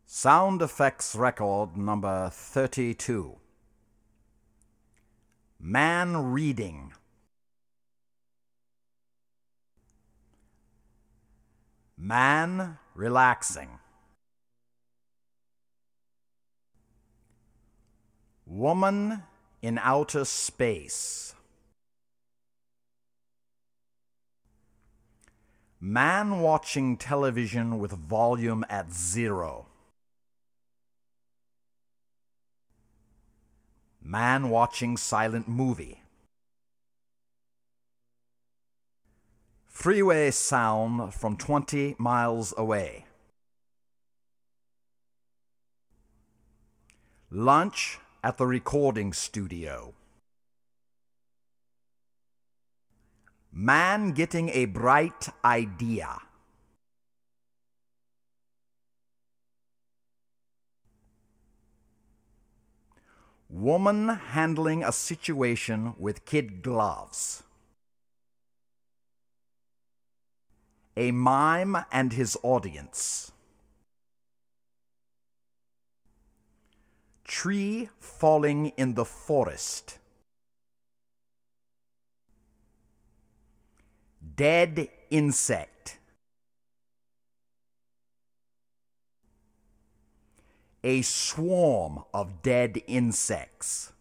Sound effects record number 32. Man reading. Man relaxing. Woman in outer space. Man watching television with volume at 0. Man watching silent movie. Freeway sound from 20 miles away. Lunch at the recording studio. Man getting a bright idea. Woman handling a situation with kid gloves. A mime and his audience. Tree falling in the forest. Dead insect. A swarm of dead insects.